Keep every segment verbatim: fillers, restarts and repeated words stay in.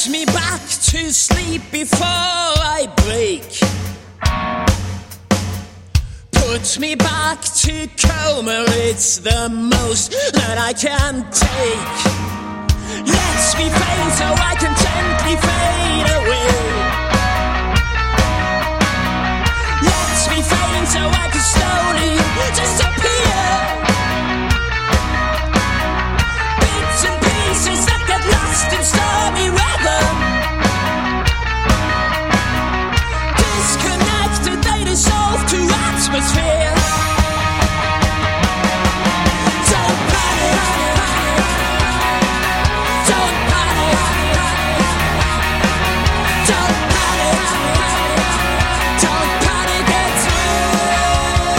Put me back to sleep before I break. Put me back to coma, it's the most that I can take. Let me fade so I can gently fade away. Let me fade so I can slowly disappear. Bits and pieces that get lost in stormy weather. Disconnected, they dissolve to atmosphere. Don't panic. Don't panic. Don't panic. Don't panic at all.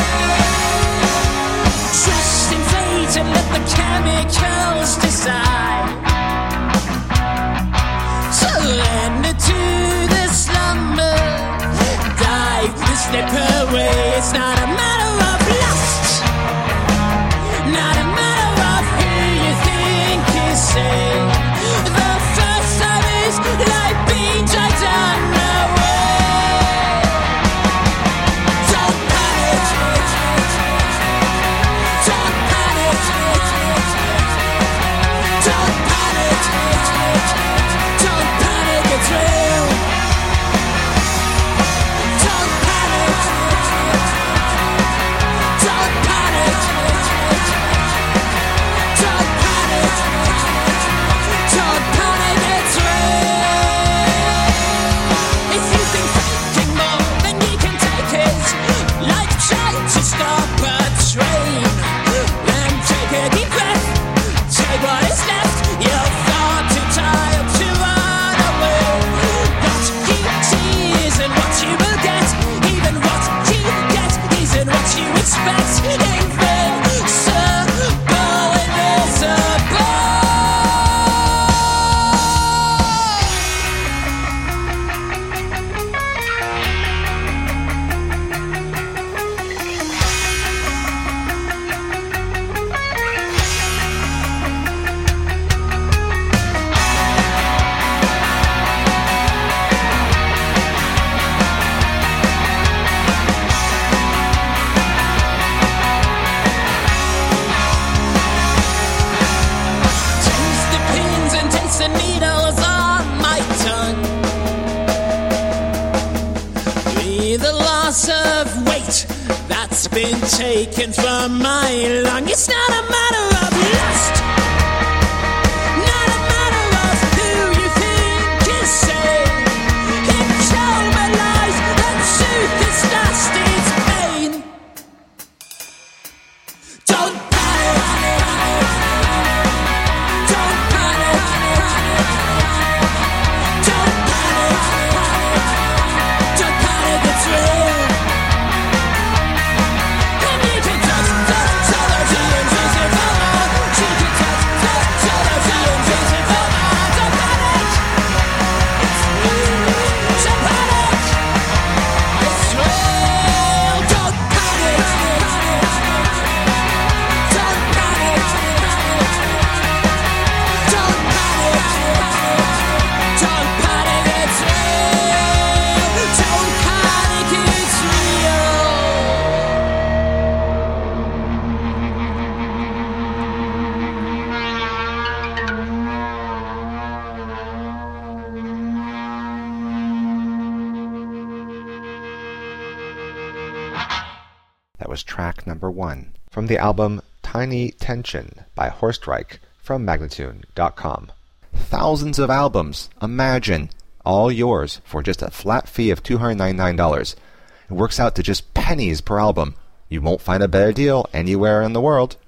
Trust in fate and let the chemicals decide. Surrender to the slumber. Dive to slip away. It's not a matter of lust. Not a matter of who you think is safe. The first time is like being dragged away. Don't panic. Don't panic. Don't panic. Don't panic at all. Don't panic. Don't panic. Don't panic. Don't panic at all. If you've been thinking more than you can take it, like trying to stop a train, then take a deep breath, take what is left. You're far too tired to run away. What you see isn't what you will get. Even what you get isn't what you expect. Invincible, invisible. Taste the pins and taste the needles on my tongue. Breathe the loss of weight that's been taken from my lung. It's not a matter of lust. Not a matter of who you think is safe. It's all my lies. The truth is lost, it's pain. Don't panic. Don't panic. Don't panic. Don't panic at all. And you can touch, touch, touch, the invisible man. You can touch, touch, touch, the invisible man. Don't panic. It's real. Don't panic. It's real. Don't panic. Don't panic. Don't panic. Don't panic, it's real. Don't panic, it's real. That was track number one from the album Tiny Tension by Horstreich from Magnatune dot com. Thousands of albums, imagine, all yours for just a flat fee of two hundred ninety-nine dollars. It works out to just pennies per album. You won't find a better deal anywhere in the world.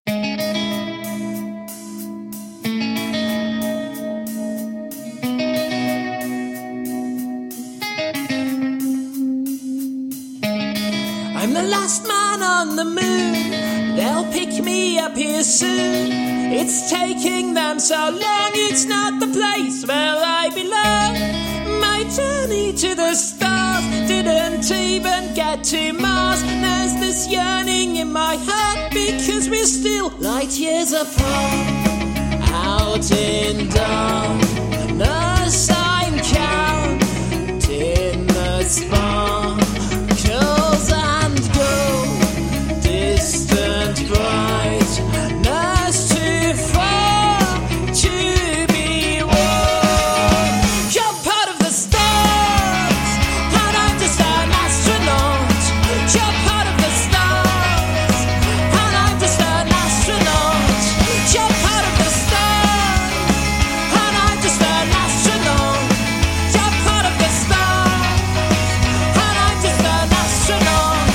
I'm the last man on the moon. They'll pick me up here soon. It's taking them so long. It's not the place where I belong. My journey to the stars didn't even get to Mars. There's this yearning in my heart because we're still light years apart. out in darkness, I'm counting the sparkles and gold, distant brightness too far to be warm. You're part of the stars, and I'm just an astronaut. You're part of the stars, and I'm just an astronaut. You're part of the stars, and I'm just an astronaut. You're part of the stars, and I'm just an astronaut.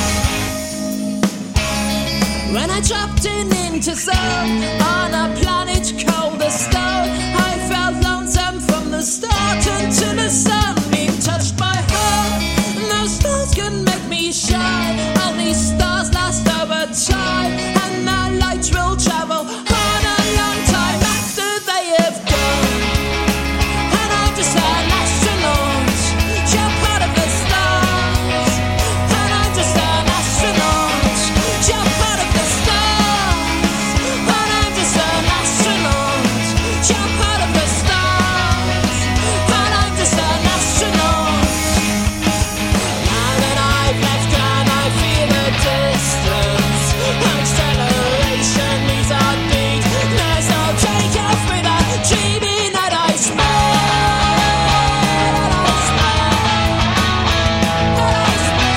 When I dropped in into sun on a planet cold as stone, I felt lonesome from the start until the sun being touched by her. No stars can make me shine, only stars last over time, and their light will travel on a long time after they have gone. And I'm just an astronaut. You're part of the stars, and I'm just an astronaut. You're part of the stars, and I'm just an astronaut. You're part of the stars, and I'm just an astronaut. Now that I've left and I feel the distance, acceleration means our beat. There's no takeoff without dreaming that I spend. That I spend. That I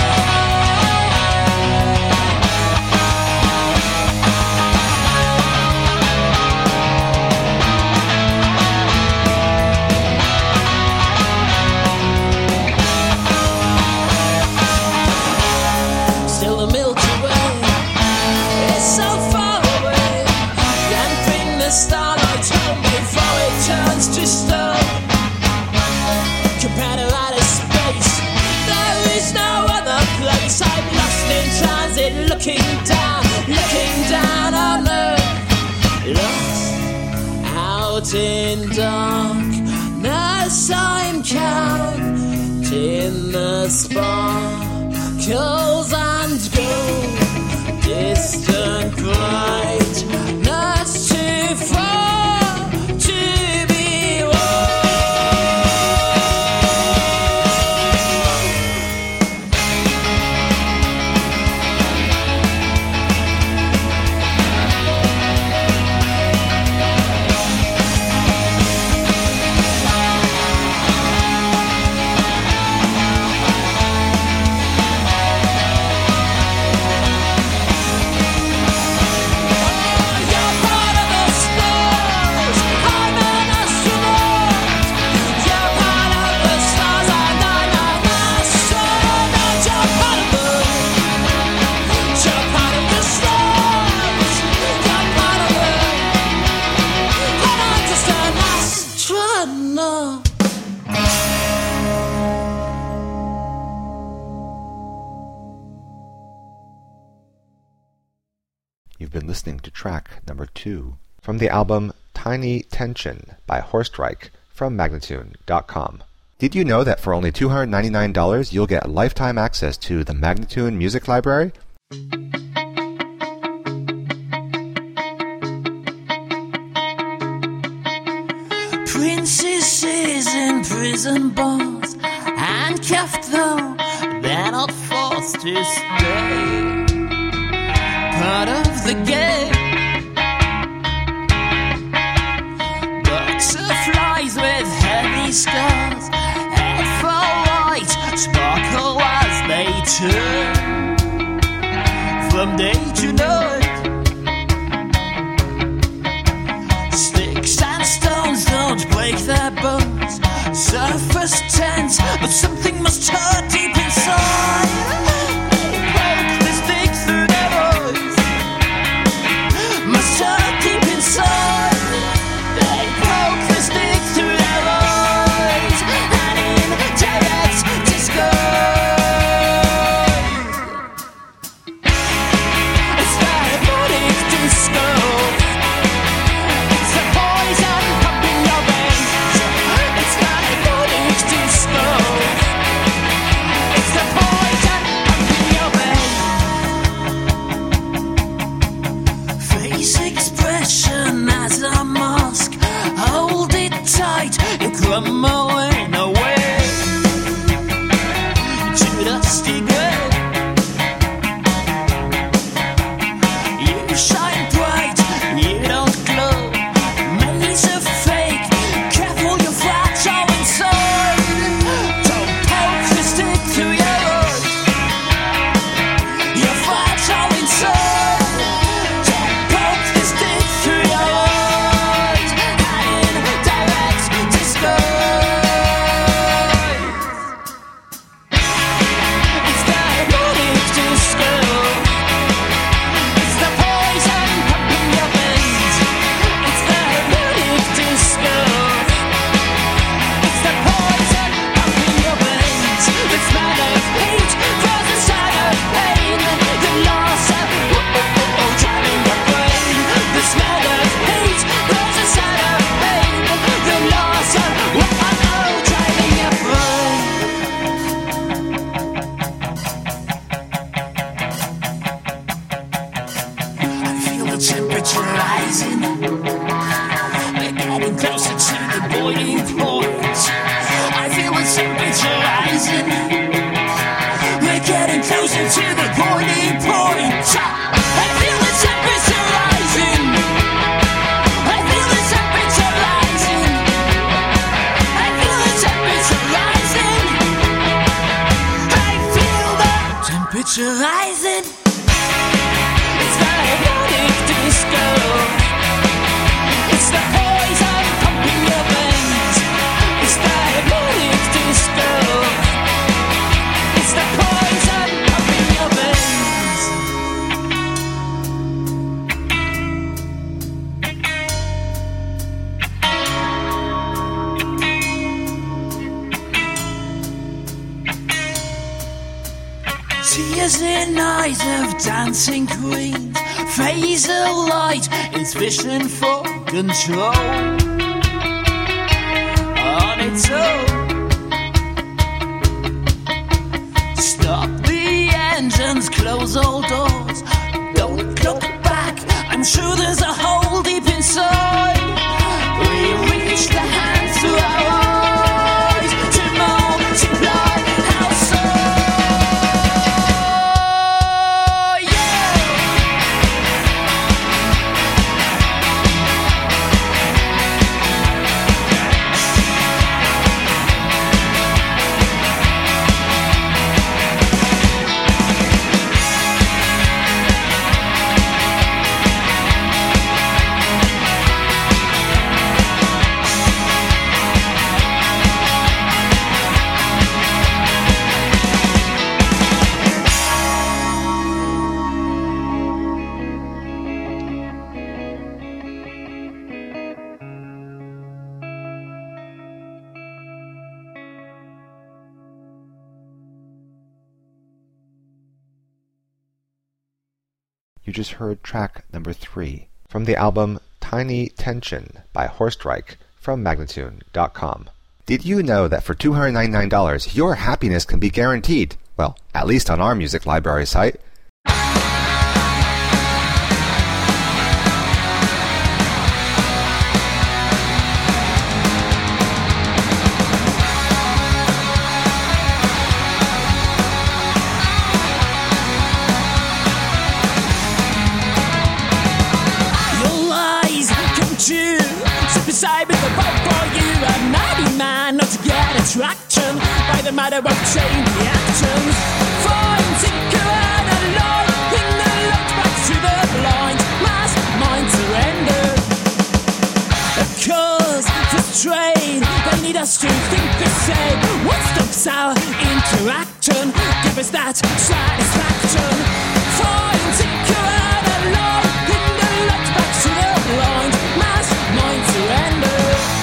Still the Milky Way is so far away. Can't bring the starlight home before it turns to stone. Compared to outer space, there is no other place. I'm lost in transit, looking down, looking down on Earth. Lost out in darkness, I'm counting the sparkles and gold, distant brightness too far to be You're part of the stars, I'm an astronaut. You're part of the stars, and I'm an astronaut. You're part of the, you're part of the stars. You're part of the, and I'm just an astronaut. You've been listening to track number two from the album Tiny Tension by Horstreich from Magnatune dot com. Did you know that for only two hundred ninety-nine dollars you'll get lifetime access to the Magnatune Music Library? Princesses in prison bars, handcuffed though they're not forced to stay. Part of the game. Butterflies with heavy scars, head for white, sparkle as they turn from day to night. Sticks and stones don't break their bones. Surface tense, but something must hurt deep inside. They poke the stick through their eyes. Must hurt deep inside. They poke the stick through their eyes, and in direct disguise. It's diabolic disco. It's the poison pumping your veins. It's diabolic disco. It's the poison. crumbling away to dusty grey. You shine bright, you don't glow. Maze of fake, careful you're fragile inside. Don't poke the stick through your eye. You're fragile inside. Don't poke the stick through your eyes. And in direct disguise. It's diabetic disco. It's the poison pumping your veins. It's diabetic disco. It's the poison pumping your veins. The smell of heat, frozen sign of pain. The loss of oh, oh, oh, driving your brain. The smell of heat, frozen sign of pain. The loss of oh, oh, oh, driving your brain. I feel the temperature rising. We're getting closer to the boiling point. I feel the temperature rising. We're getting closer to the boiling point. I feel the temperature rising. I feel the temperature rising. I feel the temperature rising. I feel the temperature rising. It's diabetic disco. It's the poison pumping your veins. It's diabetic disco. It's the poison pumping your veins. Tears in eyes of dancing queens. Phaser light is fishing for control on its own. Stop the engines, close all doors. Don't look back, I'm sure there's a hole deep inside. We reach the hands through our eyes to multiply our soul. Yeah! You just heard track number three from the album Tiny Tension by Horstrike from Magnatune dot com. Did you know that for two hundred ninety-nine dollars your happiness can be guaranteed? Well, at least on our music library site. Beside me, the boat for you, a mighty man, not to get attraction by the matter of chain reactions. Fine tinker and alone in the look back to the blind, mass mind surrender. Cause frustrated, they need us to think the same. What stops our interaction? Give us that satisfaction. Fine tinker and alone in the look back to the blind, mass mind surrender.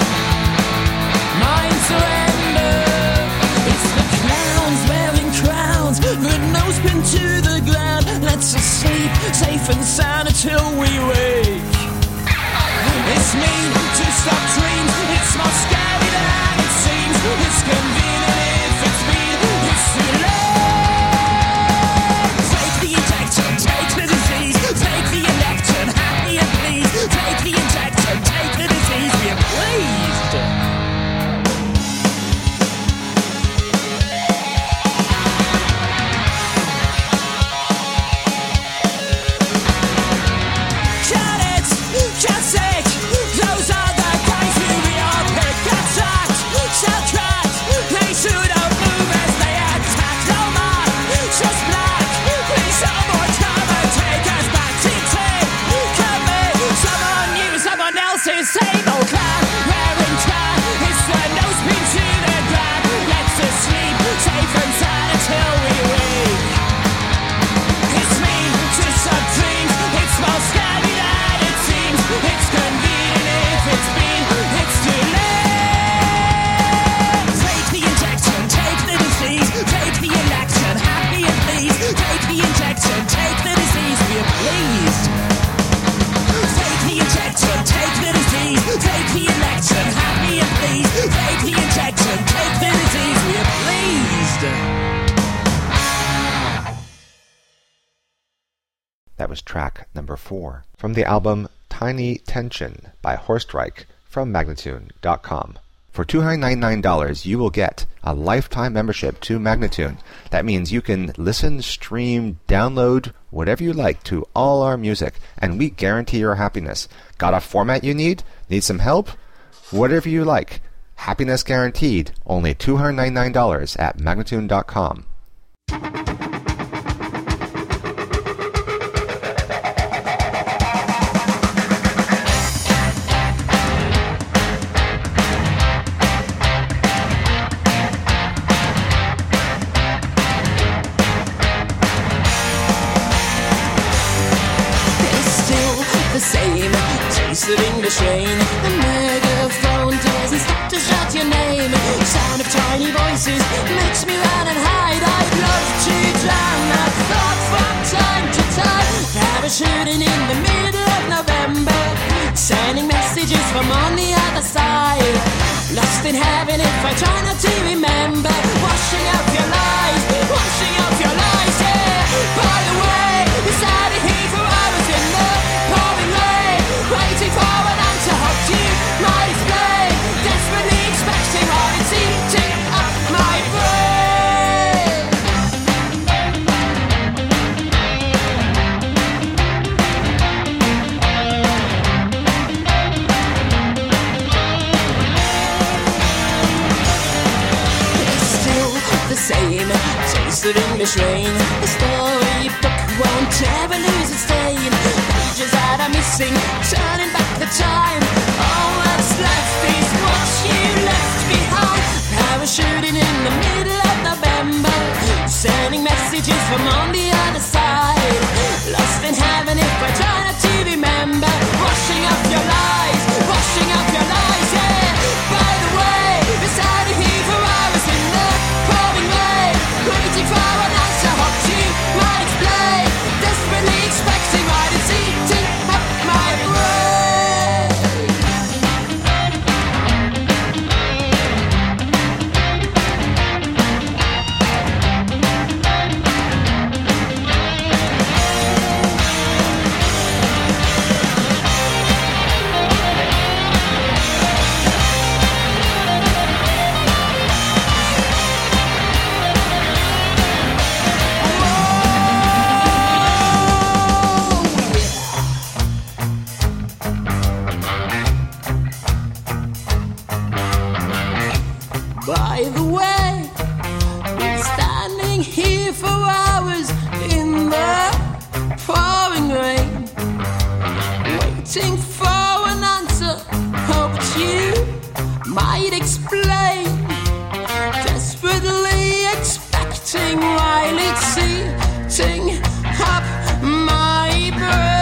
Mind surrender. It's the clowns wearing crowns, the nose pinned to the ground. Let's us sleep safe and sound until we wake. It's mean to stop dreams. It's more scary than it seems. It's convenient if it's mean. It's too late. Take the injection, take the disease. Take the election, happy and pleased. Take the injection, take the disease. We are pleased. That was track number four. From the album Tiny Tension by Horstrike from Magnatune dot com. For two hundred ninety-nine dollars, you will get a lifetime membership to Magnatune. That means you can listen, stream, download, whatever you like to all our music, and we guarantee your happiness. Got a format you need? Need some help? Whatever you like. Happiness guaranteed. Only two hundred ninety-nine dollars at Magnatune dot com. Of English rain, the megaphone doesn't stop to shout your name. Sound of tiny voices makes me run and hide. I'd love to drown that thought from time to time. Parachuting in the middle of November, sending messages from on the other side. Lost in heaven if I try not to remember. Washing up your lies, washing up your lies, yeah. By the way, we sat here for hours in the pouring rain, waiting for an answer, hoped you might explain. Desperately expecting what it's eating up my brain. It's still the same taste of English rain. The storybook won't ever lose its stain. Pages that are missing, turning back the time. All that's left is what you left behind. Parachuting in the middle of November, sending messages from on the other side. Lost in heaven if I try not to remember. Washing up your lies, washing up your lies, yeah. By the way, we're standing here for hours in the pouring rain, waiting for an answer, hoped you might explain. Desperately expecting what it's eating up my brain. By the way, been standing here for hours in the pouring rain, waiting for an answer, hoped you might explain. Desperately expecting while it's eating up my brain.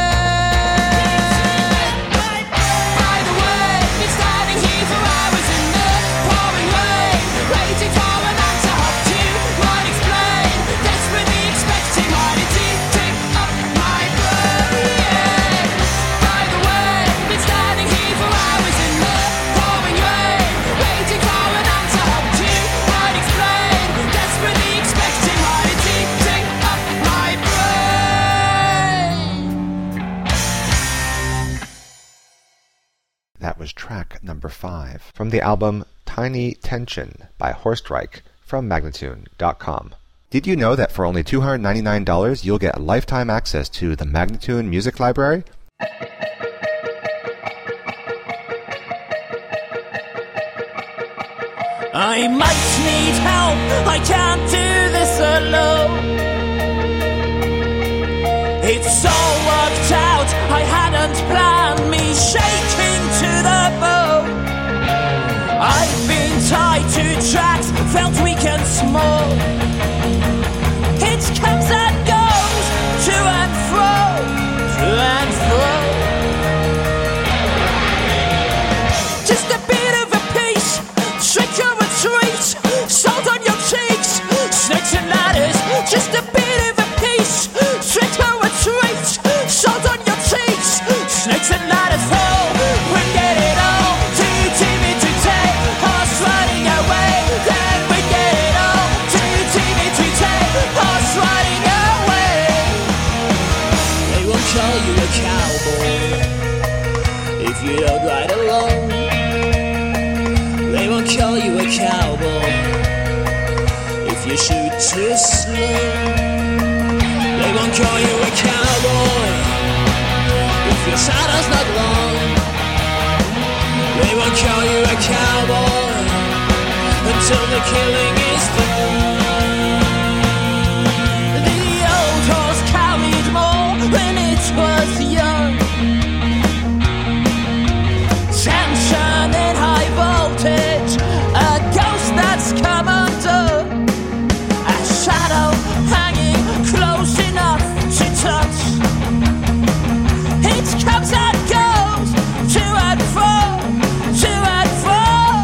By the way, been standing here for hours in the pouring rain, waiting for an answer, hoped you might explain. Desperately expecting what it's eating up my brain. By the way, been standing here for hours in the pouring rain, waiting for an answer, hoped you might explain. Desperately expecting what it's eating up my brain. That was track number five. From the album Tiny Tension by Horstrike from Magnatune dot com. Did you know that for only two hundred ninety-nine dollars you'll get lifetime access to the Magnatune Music Library? I might need help, I can't do this alone. It's all worked out, I hadn't planned, me shaking to the bone. I've been tied to tracks, felt weak and small. It comes and goes, to and fro, to and fro. Just a bit of a piece, trick or a treat, salt on your cheeks, snakes and ladders. Just a bit of a piece, trick or a treat, salt on your cheeks, snakes and ladders. Oh, we get it all, too timid to take, horse riding away. Then we get it all, too timid to take, horse riding away. call you a cowboy if you don't ride alone. They won't call you a cowboy if you shoot too slow. They won't call you a cowboy if your saddle's not long. They won't call you a cowboy until the killing is done. The old horse carried more when it was young. Tension in high voltage, a ghost that's come undone. A shadow hanging close enough to touch. It comes and goes, to and fro, to and fro.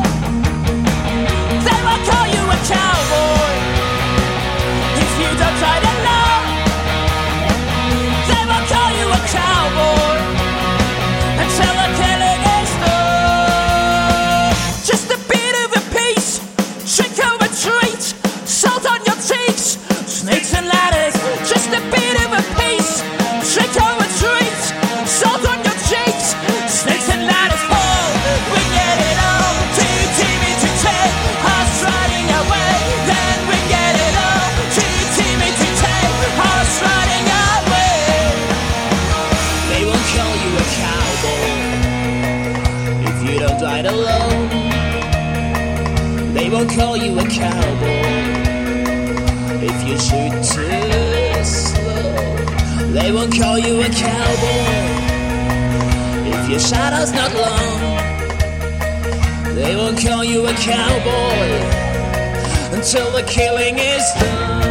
They will call you a cowboy if you don't ride alone. They will call you a cowboy until the killing is done. Just a bit of a piece, trick or a treat, salt on your cheeks, snakes and ladders. Just a bit of a piece, trick or a treat, salt on your cheeks, snakes and ladders. Oh, we get it all, too timid to take us riding away. Then we get it all, too timid to take us riding away. They won't call you a cowboy if you don't ride alone. They won't call you a cowboy if you shoot too slow. They won't call you a cowboy if your shadow's not long. They won't call you a cowboy until the killing is done.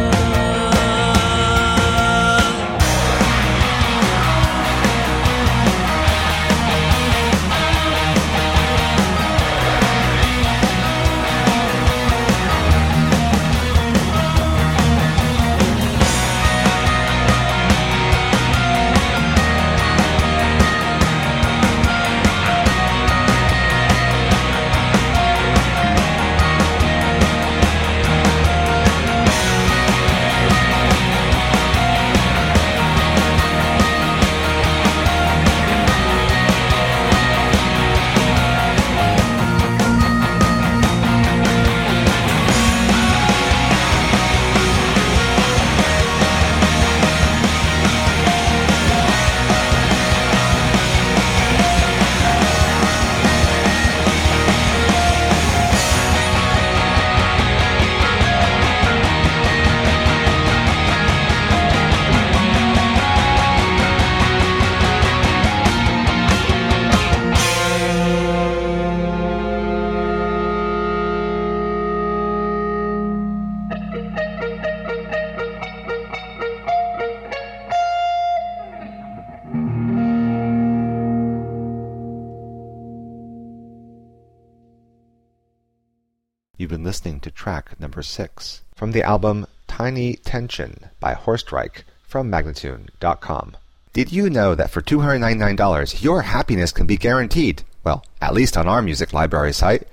You've been listening to track number six from the album Tiny Tension by Horstreich from Magnatune dot com. Did you know that for two hundred ninety-nine dollars your happiness can be guaranteed? Well, at least on our music library site.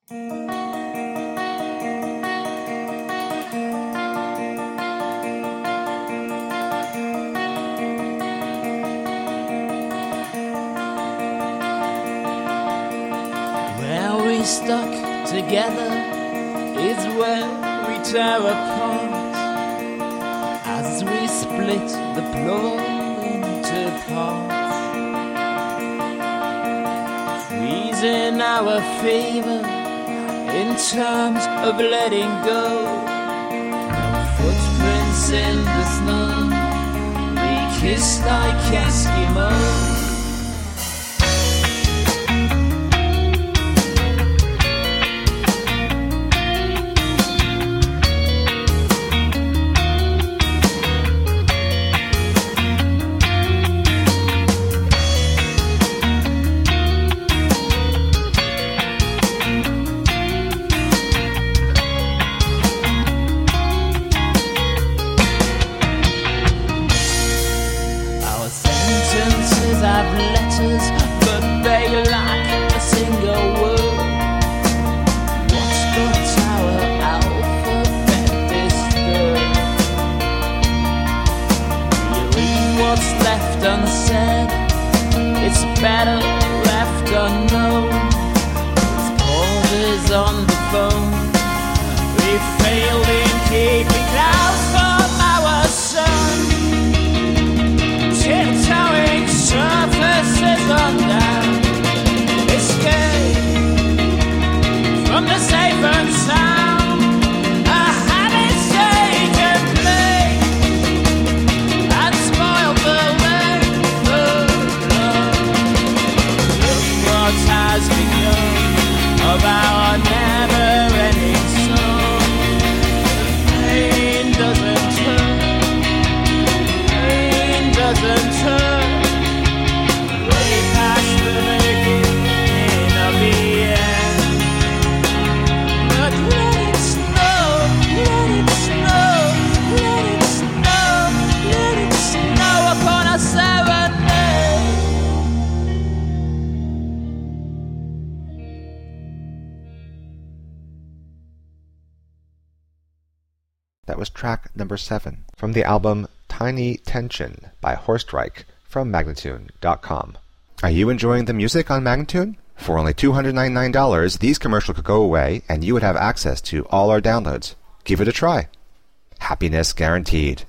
Where we stuck together is where we tear apart, as we split the plural into parts, freezing our fever in terms of letting go. No footprints in the snow, we kiss like Eskimos. Have letters, but they lack a single word. What's got our alphabet disturbed? We leave what's left left unsaid. It's better left unknown. Paul is on the phone. We failed in keeping clouds from our sun. Tiptoeing surfaces on down. Escape from the safe and sound. A habit state and play and spoil the way of love. Look what has begun of our never-ending song. Pain doesn't turn. Pain doesn't turn. Way past the beginning of the end. But let it snow, let it snow, let it snow, let it snow upon a serenade. That was track number seven from the album Tiny Tension by Horstreich from Magnatune dot com. Are you enjoying the music on Magnatune? For only two hundred ninety-nine dollars, these commercials could go away and you would have access to all our downloads. Give it a try. Happiness guaranteed.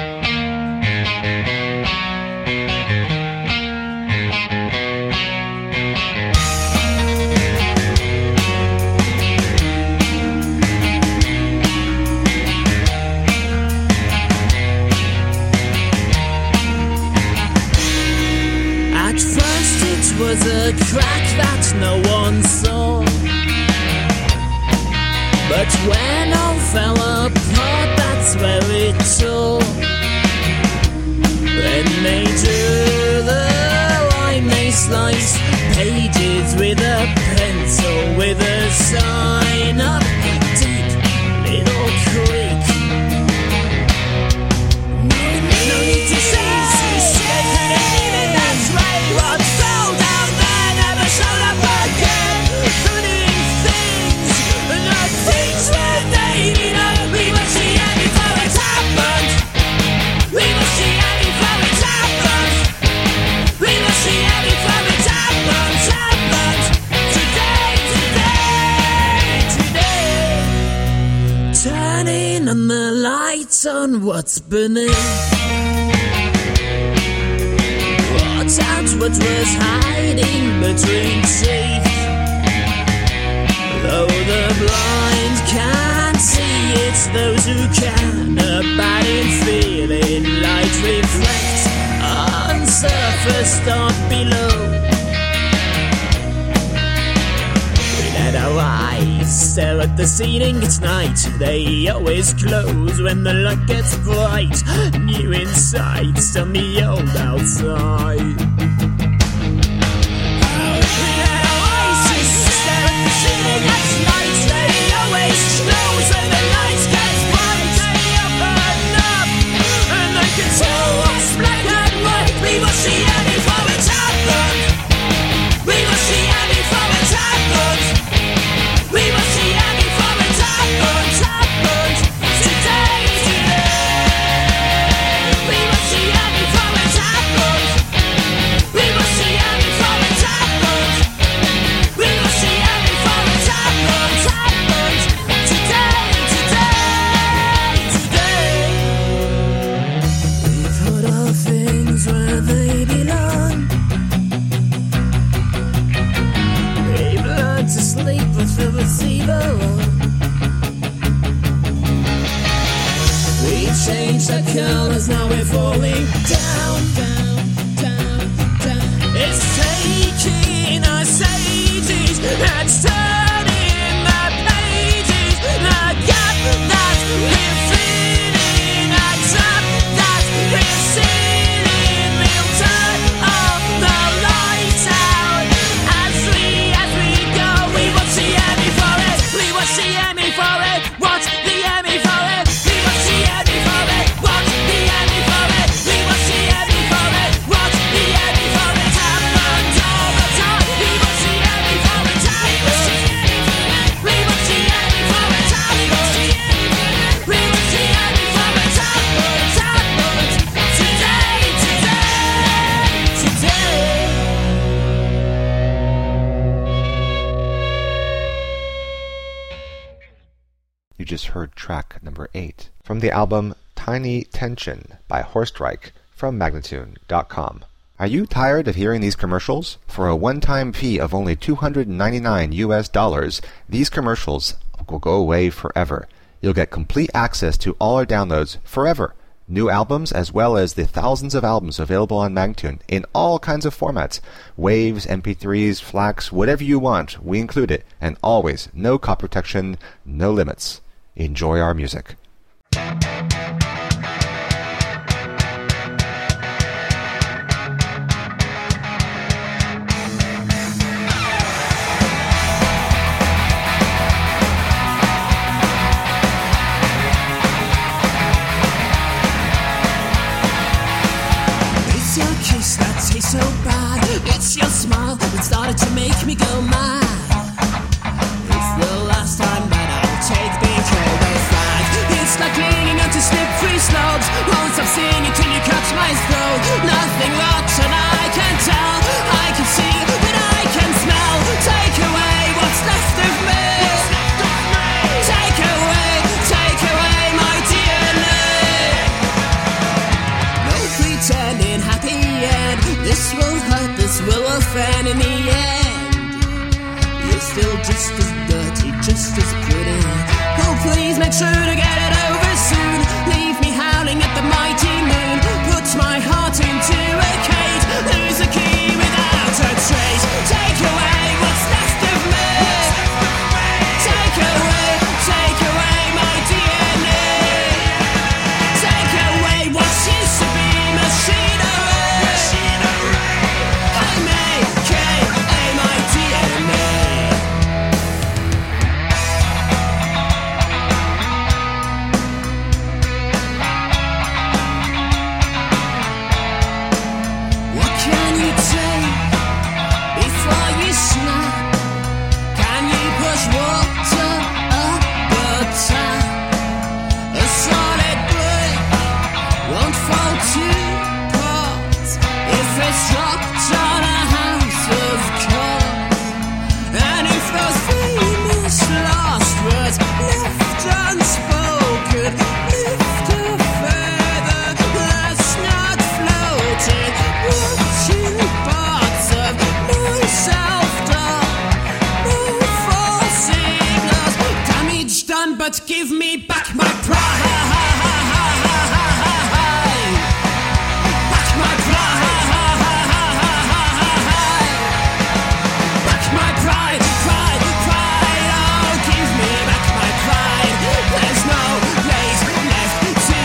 At first it was a crack that no one saw. But when all fell apart, that's where it tore. When they drew the line, they sliced pages with a pencil, with a sign up deep little creek. No need to say, they couldn't even, that's right. What fell down there never showed up again. Putting things, no things where they need up. We must see it before it's happened. We must see it before it's happened. We must see it before it's happened. Happened today, today, today. Turning on the lights on what's beneath. Watch out what was hiding between teeth. Though the blind can't see, it's those who can. Abiding feeling light reflects on surface, not below. We let our eyes stare at the ceiling, it's night. They always close when the light gets bright. New insights on the old outside. We let our eyes stare at the ceiling, it's night. They always close when the light gets bright. They open up and they can tell what's black and white. We must see it before it's happened. We must see it before it's happened. We must see it before it's happened. Happened today, today. We must see it before it's happened. You just heard track number eight from the album Tiny Tension by Horstreich from Magnatune dot com. Are you tired of hearing these commercials? For a one-time fee of only two hundred ninety-nine U S dollars, these commercials will go away forever. You'll get complete access to all our downloads forever. New albums as well as the thousands of albums available on Magnatune in all kinds of formats. Waves, M P threes, FLACs, whatever you want, we include it. And always, no copy protection, no limits. Enjoy our music. So bad, it's your smile that started to make me go mad. It's the last time that I'll take the cold flag. It's like clinging onto slippery slopes. Won't stop singing till you catch my throat. Nothing rotten, I can tell. I can see, but I can smell. Take away what's left of me. Take away, take away my D N A. No pretending happy end. This will hurt, this will offend in the end. You're still just as dirty, just as pretty. Oh, please make sure to get it over soon. Leave me howling at the mighty moon. Put my heart into a cage. Lose a key without a trace. Take away what's left of me. Take away, take away my D N A. Take away what used to be machinery. But give me back my pride. Back my pride. Back my pride, pride, pride. Oh, give me back my pride. There's no place left to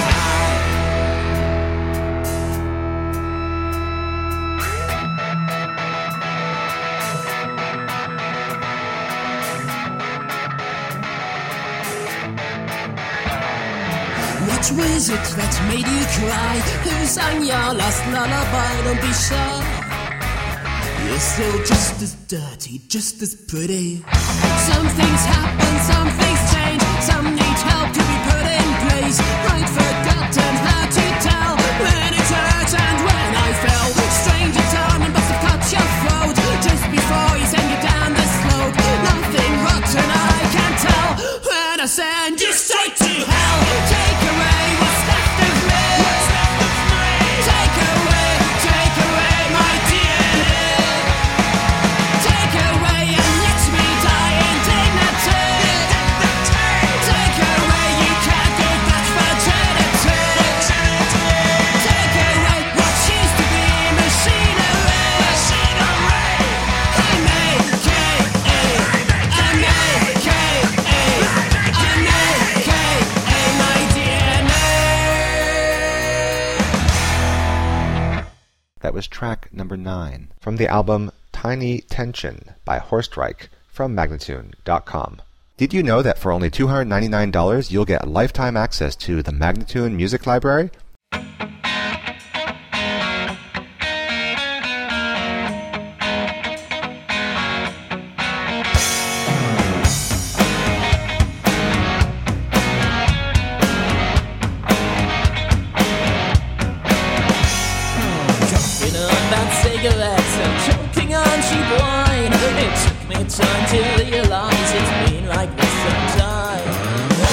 What was it that made you cry? Who sang your last lullaby? Don't be shy. You're still just as dirty, just as pretty. Some things happen, some things change. Some need help to be put in place. I'd forgotten how to tell when it hurt and when I fell. Stranger told me must have cut your throat just before you send you down the slope. Nothing rotten, I can tell when I send you straight to hell. Take away what's left of me. Take away, take away my D N A. Take away and let me die in dignity. Take away, you can't go back virginity. Take away what used to be machinery. I'm A K A, I'm A K A, I'm A K A, my D N A. That was track number nine from the album Tiny Tension by Horstreich from Magnatune dot com. Did you know that for only two hundred ninety-nine dollars you'll get lifetime access to the Magnatune Music Library? Coughing on bad cigarettes and choking on cheap wine. It took me time to realize it's been like this some time.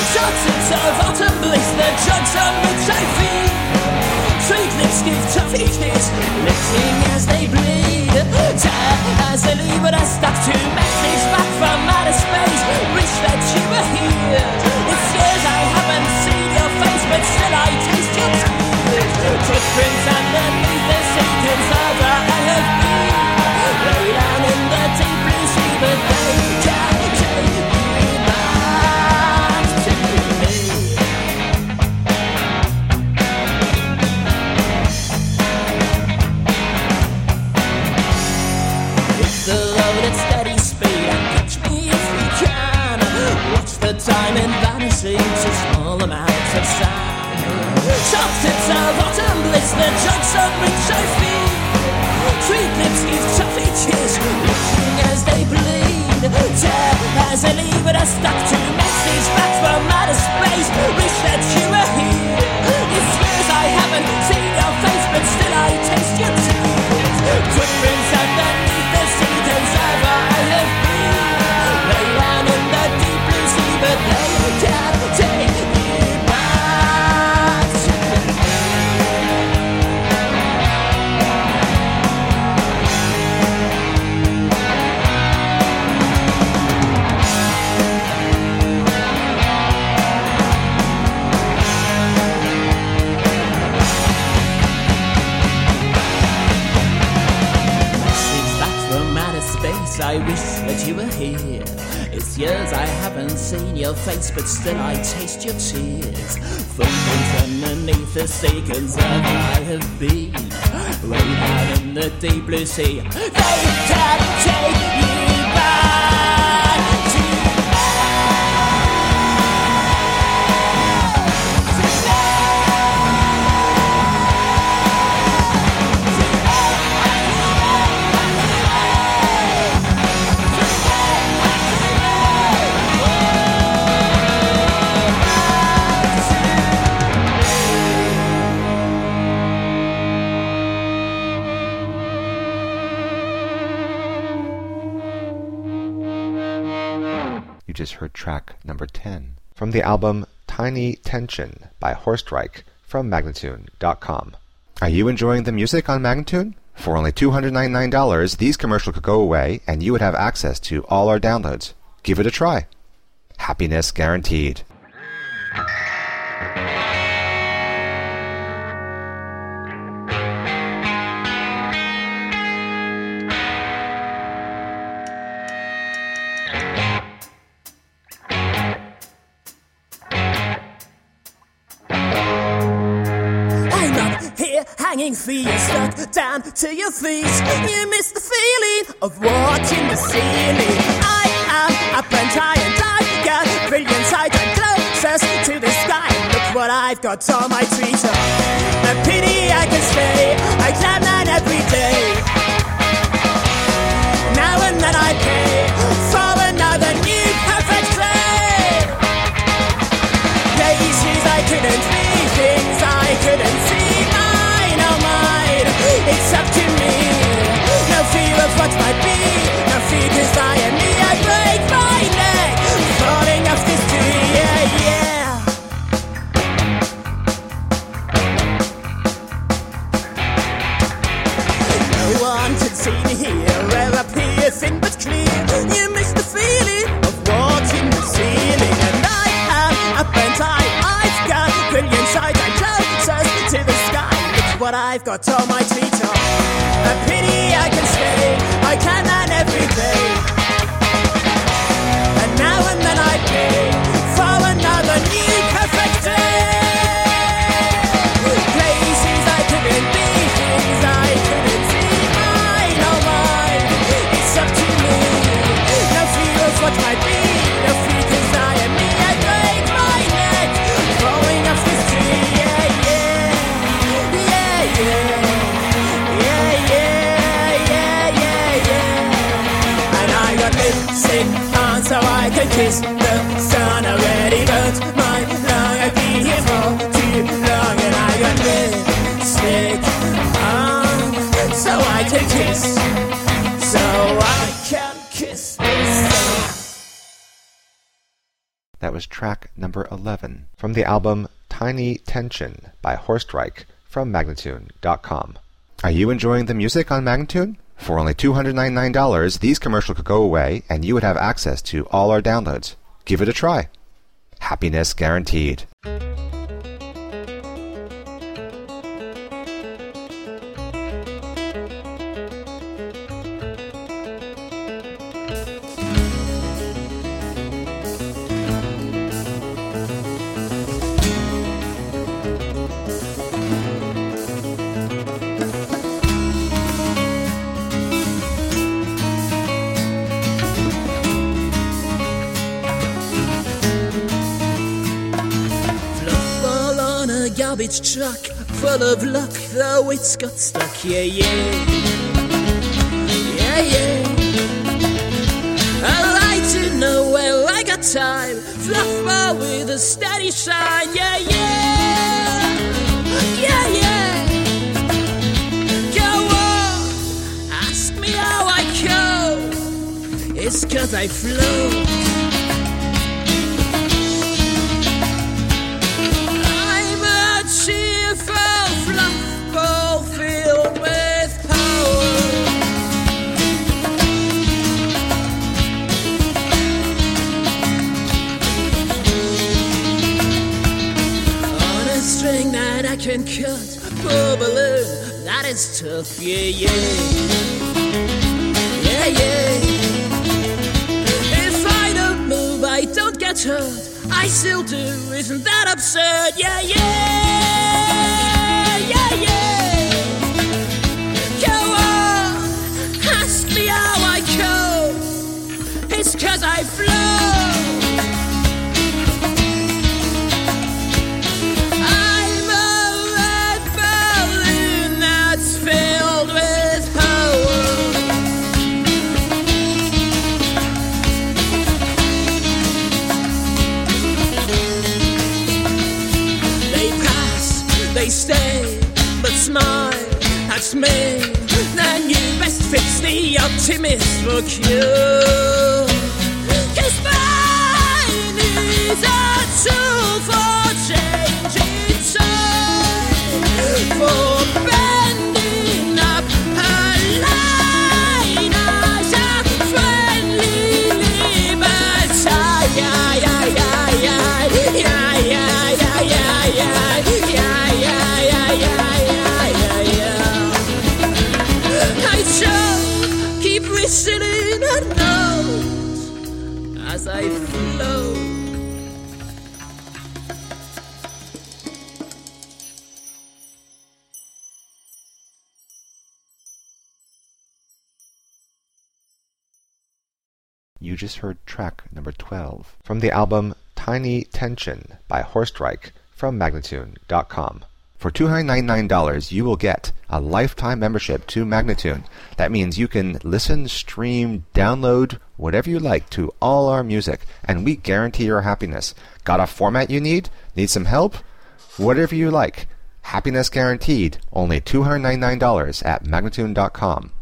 serve autumn bliss, the drugs on which I feed. Sweet lips give toffee kiss, lifting as they bleed. Tear as they leave, but I stuck to message back from outer space. Wish that you were here. It's years I haven't seen your face, but still I taste your tears. Footprints underneath the sea, conserver I have been. Lay down in the deep blue sea, but they can't take you back to me. It's a load at steady speed, and catch me if you can. Watch the time and vanishing to small amounts of sand. Soft tips of autumn bliss, the drugs on which I feed. Sweet lips give toffee kiss, looking as they bleed. Tear as they leave, but I stuck to message back from outer space. Wish that you were here. It's years I haven't seen your face, but still I taste your tears. Footprints underneath the sea, conserver I have been. Lay down in the deep blue sea, but they can't take you back to me. Message back from outer space, I wish that you were here. It's years I haven't seen your face, but still I taste your tears. Footprints underneath the sea, conserver I have been. Way out in the deep blue sea, they can't take you back to You just heard track number ten from the album Tiny Tension by Horstreich from Magnatune dot com. Are you enjoying the music on Magnatune? For only two hundred ninety-nine dollars, these commercials could go away and you would have access to all our downloads. Give it a try. Happiness guaranteed. Hanging for you, stuck down to your feet. You miss the feeling of watching the ceiling. I am up and high and I've got brilliant sight and closest to the sky. Look what I've got on my Twitter. A pity I can stay, I climb down every day. Now and then I pay for another new perfect day. Places I couldn't be, things I couldn't see. It's up to me. No fear of what might be. No fear cause I am me. I break my neck falling off this tree. Yeah, yeah. No one can see me here where I appear thin but clear. You miss the feeling of watching the ceiling. And I am up and high. I've got brilliant sight and closest to the sky. Look what I've got on my Twitter. A pity I can stay, I can and every day. And now and then I pay for another new perfect day. Places I couldn't be, things I couldn't see. Mine, oh mine, it's up to me. No fear of what might be, no fear cause I am me. I break my neck, falling off this tree. Yeah, yeah, yeah, yeah. Lipstick on so I could kiss the sun. Already burnt my lung. I've been here for too long. And I got lipstick on so I can kiss. So I can kiss the sun. That was track number eleven from the album Tiny Tension by Horstreich from Magnatune dot com. Are you enjoying the music on Magnatune? For only two hundred ninety-nine dollars, these commercials could go away and you would have access to all our downloads. Give it a try. Happiness guaranteed. Garbage truck full of luck, though it's got stuck. Yeah, yeah, yeah, yeah. A light in nowhere, I got time. Fluff ball with a steady shine. Yeah, yeah, yeah, yeah. Go on, ask me how I cope. It's 'cause I float. Can cut, poor balloon, that is tough, yeah, yeah, yeah, yeah. If I don't move, I don't get hurt, I still do, isn't that absurd, yeah, yeah, yeah, yeah. Go on, ask me how I cope, it's 'cause I flow. They stay, but smile, that's me. Then you best fix the optimist for cure. 'Cause mine is a tool for changing time, for bending up her line as a friendly libertine. Yeah, yeah, yeah, yeah, yeah, yeah, yeah, yeah, yeah. Keep whistling a note as I flow. You just heard track number twelve from the album Tiny Tension by Horstreich from Magnatune dot com. For two hundred ninety-nine dollars, you will get a lifetime membership to Magnatune. That means you can listen, stream, download, whatever you like to all our music, and we guarantee your happiness. Got a format you need? Need some help? Whatever you like. Happiness guaranteed. Only two hundred ninety-nine dollars at Magnatune dot com.